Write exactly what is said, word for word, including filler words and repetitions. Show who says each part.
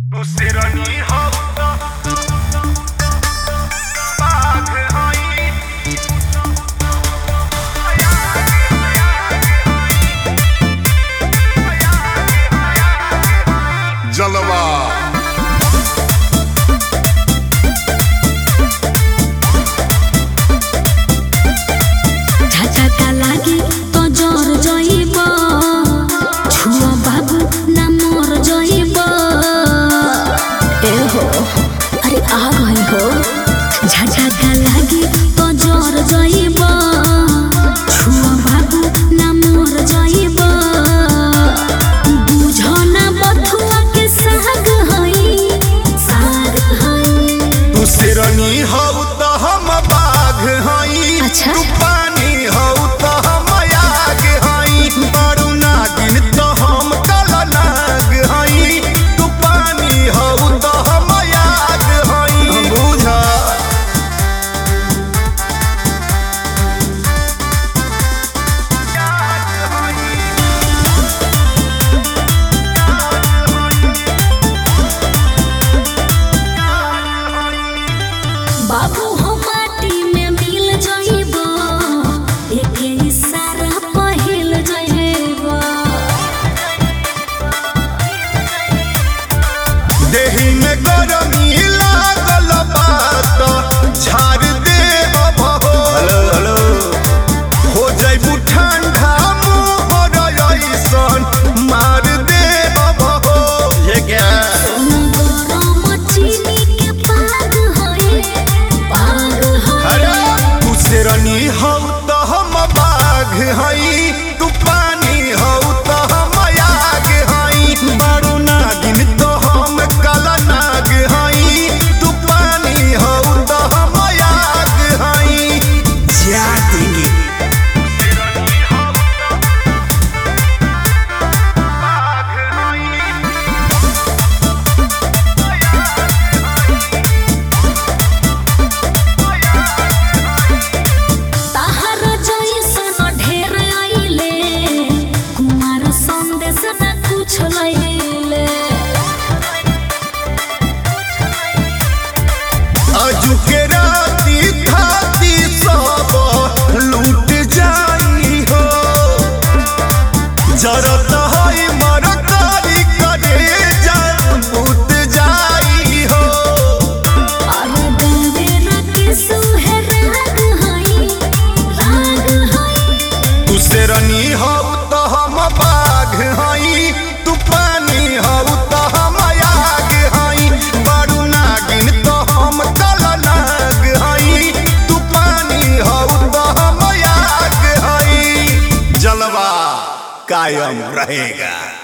Speaker 1: तू सिरनी हो बाघ हई जलवा
Speaker 2: झटका लागी तो जोर जइब छुआ बाबू ना मोर जइब ए हो अरे आ गई हो झटका लागी तो जोर जइब छुआ बाबू ना मोर जइब बुझो ना बथुआ के साग हई साग हई
Speaker 1: तू सिरनी हो तो हम बाघ हई
Speaker 2: अच्छा
Speaker 1: पानी हो तो हम आग हई बड़ू नागिन तो हम काला नाग हई तू पानी हो तो हम आग हई बुझा
Speaker 2: बाबू हो माटी में मिल जाइबो एके इशारा पहिल जाइबो
Speaker 1: देही में गरमी लागल बात झाड़ दे हो हेलो हेलो हो जाइबू ठंडा मुँह ऐसन मार दे हो ये क्या
Speaker 2: सोना गरम चीनी के पाग होए पाग होए
Speaker 1: तू सिरनी हो तो हम बाघ हई तू पानी हो तो हम आग हई बड़ू नागिन तो हम काला नाग हई तू पानी हो तो हम आग हई जाती
Speaker 2: ताहर जइसन ढेर आइले कुमार संदेश ना कुछ लइले
Speaker 1: आजू के राती खाती सब लूट जाई हो जरत हई मरकारी करे जान बूट जाई हो
Speaker 2: अरे देवेरा के सुहेर राग हई राग हई
Speaker 1: तू सिरनी हो तो हम बाघ हई तू पानी हो तो हम आग हई बड़ू नागिन तो हम काला नाग हई तू पानी हो तो हम आग हई जलवा कायम रहेगा।